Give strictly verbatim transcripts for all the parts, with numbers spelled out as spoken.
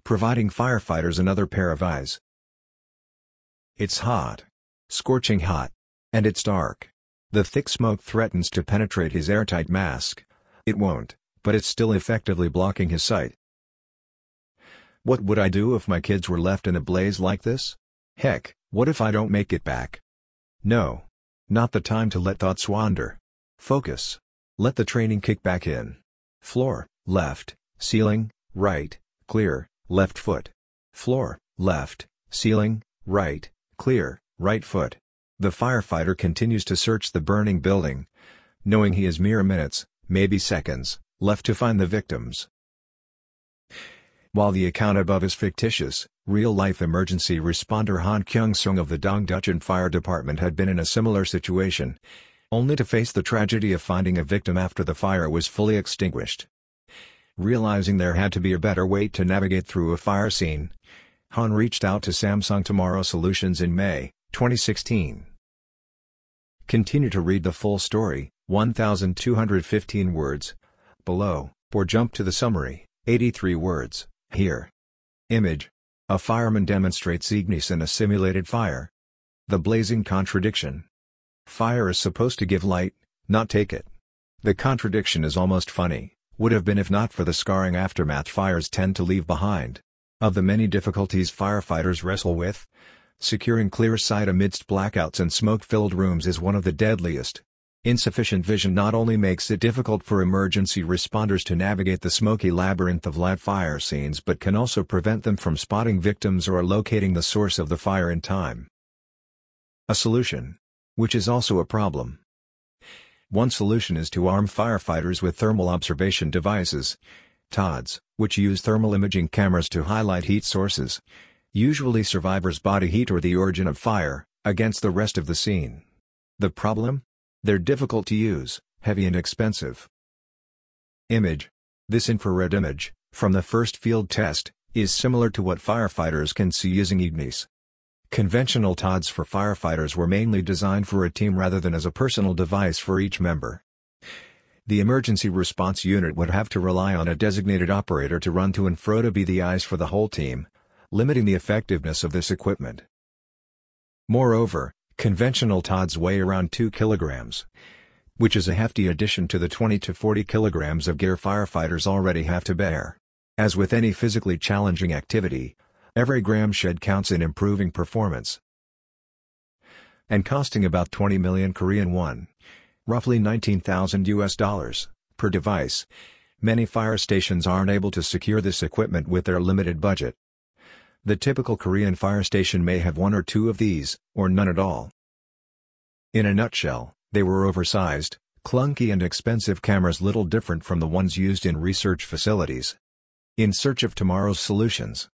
providing firefighters another pair of eyes. It's hot. Scorching hot. And it's dark. The thick smoke threatens to penetrate his airtight mask. It won't, but it's still effectively blocking his sight. What would I do if my kids were left in a blaze like this? Heck, what if I don't make it back? No. Not the time to let thoughts wander. Focus. Let the training kick back in. Floor, left, ceiling, right, clear, left foot. Floor, left, ceiling, right, clear, right foot. The firefighter continues to search the burning building, knowing he has mere minutes, maybe seconds, left to find the victims. While the account above is fictitious, real-life emergency responder Han Kyung-sung of the Dongducheon Fire Department had been in a similar situation, only to face the tragedy of finding a victim after the fire was fully extinguished. Realizing there had to be a better way to navigate through a fire scene, Han reached out to Samsung Tomorrow Solutions in May twenty sixteen. Continue to read the full story, one thousand two hundred fifteen words, below, or jump to the summary, eighty-three words, here. Image. A fireman demonstrates Ignis in a simulated fire. The blazing contradiction. Fire is supposed to give light, not take it. The contradiction is almost funny, would have been if not for the scarring aftermath fires tend to leave behind. Of the many difficulties firefighters wrestle with, securing clear sight amidst blackouts and smoke-filled rooms is one of the deadliest. Insufficient vision not only makes it difficult for emergency responders to navigate the smoky labyrinth of live fire scenes but can also prevent them from spotting victims or locating the source of the fire in time. A solution. Which is also a problem. One solution is to arm firefighters with thermal observation devices, T O Ds, which use thermal imaging cameras to highlight heat sources, usually survivors' body heat or the origin of fire, against the rest of the scene. The problem? They're difficult to use, heavy and expensive. Image. This infrared image, from the first field test, is similar to what firefighters can see using Ignis. Conventional T O Ds for firefighters were mainly designed for a team rather than as a personal device for each member. The emergency response unit would have to rely on a designated operator to run to and fro to be the eyes for the whole team, limiting the effectiveness of this equipment. Moreover, conventional T O Ds weigh around two kilograms, which is a hefty addition to the twenty to forty kilograms of gear firefighters already have to bear. As with any physically challenging activity, every gram shed counts in improving performance. And costing about twenty million Korean won, roughly nineteen thousand U S dollars, per device, many fire stations aren't able to secure this equipment with their limited budget. The typical Korean fire station may have one or two of these, or none at all. In a nutshell, they were oversized, clunky and expensive cameras little different from the ones used in research facilities. In search of tomorrow's solutions.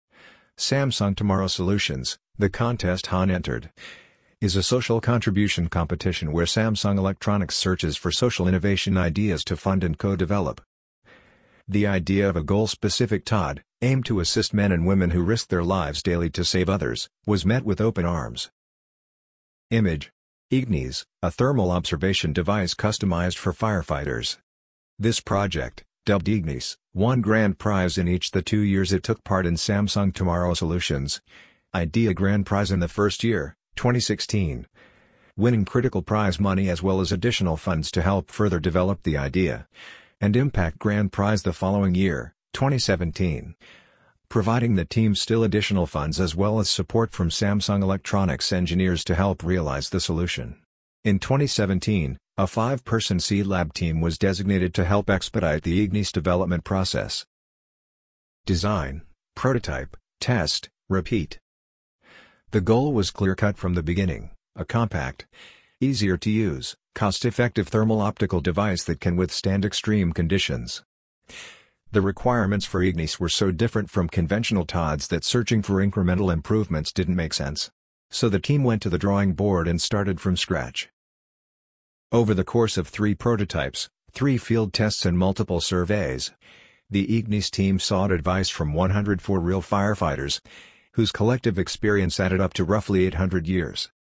Samsung Tomorrow Solutions, the contest Han entered, is a social contribution competition where Samsung Electronics searches for social innovation ideas to fund and co-develop. The idea of a goal-specific T O D, aimed to assist men and women who risk their lives daily to save others, was met with open arms. Image. Ignis, a thermal observation device customized for firefighters. This project, dubbed Ignis, won grand prize in each the two years it took part in Samsung Tomorrow Solutions. Idea grand prize in the first year, twenty sixteen. Winning critical prize money as well as additional funds to help further develop the idea. And impact grand prize the following year, twenty seventeen. Providing the team still additional funds as well as support from Samsung Electronics engineers to help realize the solution. In twenty seventeen, a five-person Seed Lab team was designated to help expedite the Ignis development process. Design, prototype, test, repeat. The goal was clear-cut from the beginning, a compact, easier to use, cost-effective thermal optical device that can withstand extreme conditions. The requirements for Ignis were so different from conventional T O Ds that searching for incremental improvements didn't make sense. So the team went to the drawing board and started from scratch. Over the course of three prototypes, three field tests and multiple surveys, the Ignis team sought advice from one hundred four real firefighters, whose collective experience added up to roughly eight hundred years.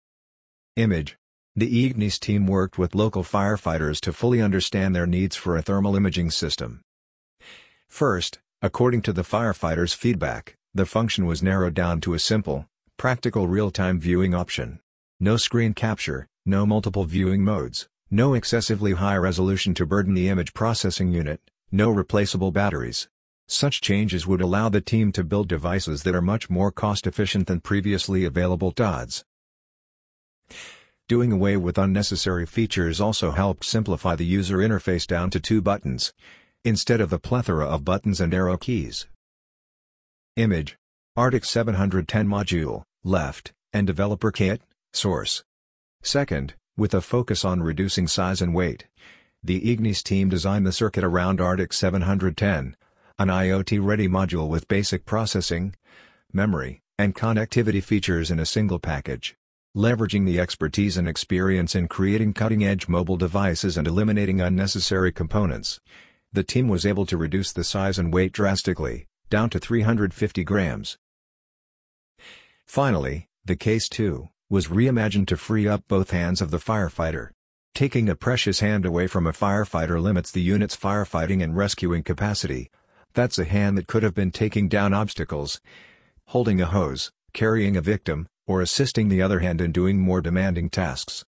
Image. The Ignis team worked with local firefighters to fully understand their needs for a thermal imaging system. First, According to the firefighters' feedback, the function was narrowed down to a simple, practical real-time viewing option. No screen capture, no multiple viewing modes, no excessively high resolution to burden the image processing unit, no replaceable batteries. Such changes would allow the team to build devices that are much more cost-efficient than previously available T O Ds. Doing away with unnecessary features also helped simplify the user interface down to two buttons, instead of the plethora of buttons and arrow keys. Image: Arctic seven ten module, left, and developer kit, source. Second, with a focus on reducing size and weight, the Ignis team designed the circuit around Arctic seven ten, an IoT-ready module with basic processing, memory, and connectivity features in a single package. Leveraging the expertise and experience in creating cutting-edge mobile devices and eliminating unnecessary components, the team was able to reduce the size and weight drastically, down to three hundred fifty grams. Finally, the Case two was reimagined to free up both hands of the firefighter. Taking a precious hand away from a firefighter limits the unit's firefighting and rescuing capacity. That's a hand that could have been taking down obstacles, holding a hose, carrying a victim, or assisting the other hand in doing more demanding tasks.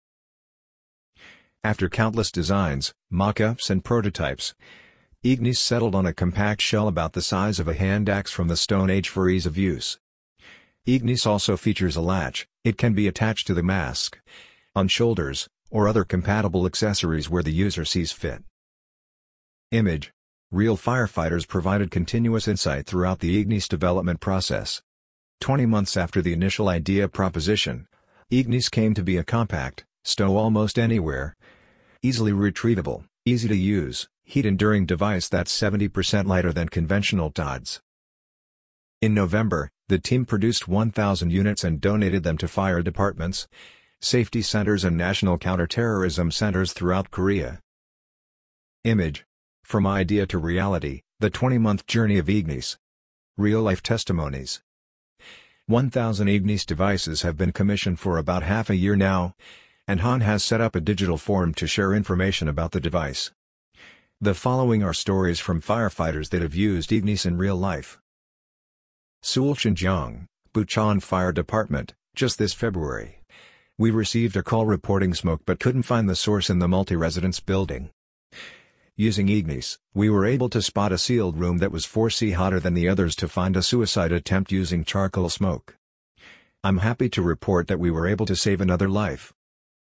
After countless designs, mock-ups and prototypes, Ignis settled on a compact shell about the size of a hand axe from the Stone Age for ease of use. Ignis also features a latch. It can be attached to the mask, on shoulders, or other compatible accessories where the user sees fit. Image: Real firefighters provided continuous insight throughout the Ignis development process. Twenty months after the initial idea proposition, Ignis came to be a compact, stow almost anywhere, easily retrievable, easy to use, heat-enduring device that's seventy percent lighter than conventional T O Ds. In November, the team produced one thousand units and donated them to fire departments, safety centers and national counterterrorism centers throughout Korea. Image: From idea to reality, the twenty-month journey of Ignis. Real-life testimonies. one thousand Ignis devices have been commissioned for about half a year now, and Han has set up a digital forum to share information about the device. The following are stories from firefighters that have used Ignis in real life. Seoul Shinjong, Bucheon Fire Department, just this February. We received a call reporting smoke but couldn't find the source in the multi-residence building. Using Ignis, we were able to spot a sealed room that was four C hotter than the others to find a suicide attempt using charcoal smoke. I'm happy to report that we were able to save another life.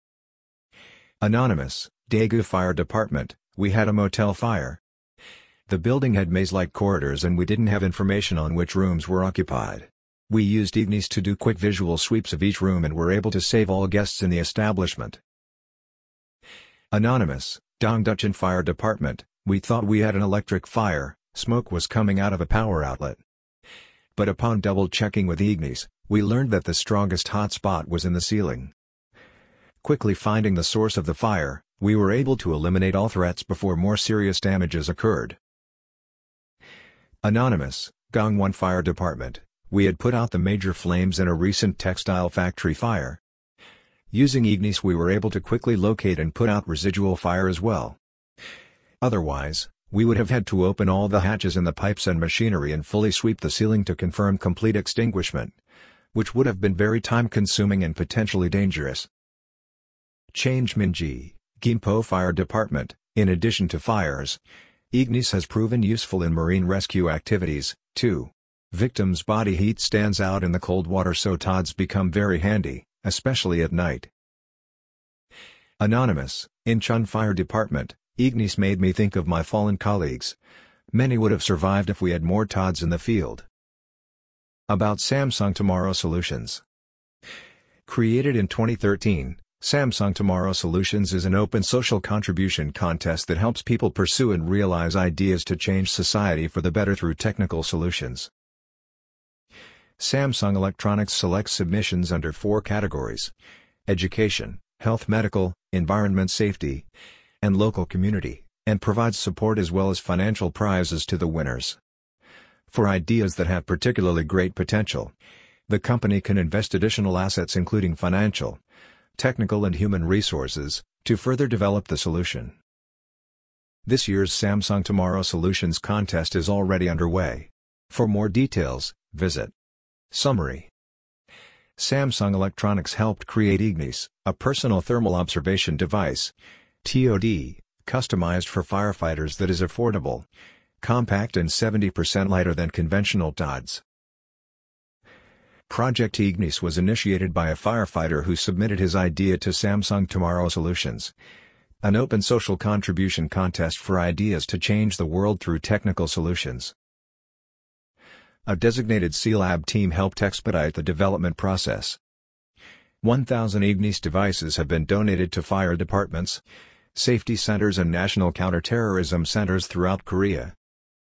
Anonymous, Daegu Fire Department, we had a motel fire. The building had maze-like corridors and we didn't have information on which rooms were occupied. We used Ignis to do quick visual sweeps of each room and were able to save all guests in the establishment. Anonymous, Dongducheon Fire Department, we thought we had an electric fire, smoke was coming out of a power outlet. But upon double-checking with Ignis, we learned that the strongest hotspot was in the ceiling. Quickly finding the source of the fire, we were able to eliminate all threats before more serious damages occurred. Anonymous, Gangwon Fire Department, we had put out the major flames in a recent textile factory fire. Using Ignis we were able to quickly locate and put out residual fire as well. Otherwise, we would have had to open all the hatches in the pipes and machinery and fully sweep the ceiling to confirm complete extinguishment, which would have been very time-consuming and potentially dangerous. Changeminji, Gimpo Fire Department, in addition to fires, Ignis has proven useful in marine rescue activities, too. Victims' body heat stands out in the cold water so T O Ds become very handy, especially at night. Anonymous, Incheon Fire Department, Ignis made me think of my fallen colleagues. Many would have survived if we had more T O Ds in the field. About Samsung Tomorrow Solutions. Created in twenty thirteen, Samsung Tomorrow Solutions is an open social contribution contest that helps people pursue and realize ideas to change society for the better through technical solutions. Samsung Electronics selects submissions under four categories: education, health, medical, environment, safety, and local community, and provides support as well as financial prizes to the winners. For ideas that have particularly great potential, the company can invest additional assets including financial, technical and human resources, to further develop the solution. This year's Samsung Tomorrow Solutions contest is already underway. For more details, visit. Summary. Samsung Electronics helped create Ignis, a personal thermal observation device, T O D, customized for firefighters that is affordable, compact and seventy percent lighter than conventional T O Ds. Project Ignis was initiated by a firefighter who submitted his idea to Samsung Tomorrow Solutions, an open social contribution contest for ideas to change the world through technical solutions. A designated C-Lab team helped expedite the development process. one thousand Ignis devices have been donated to fire departments, safety centers and national counterterrorism centers throughout Korea.